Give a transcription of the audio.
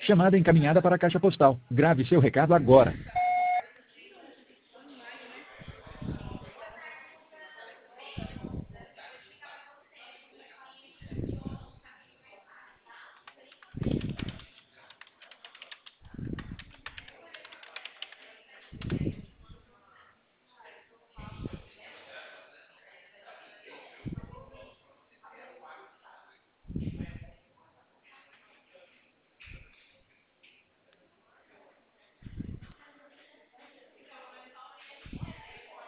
Chamada encaminhada para a caixa postal. Grave seu recado agora.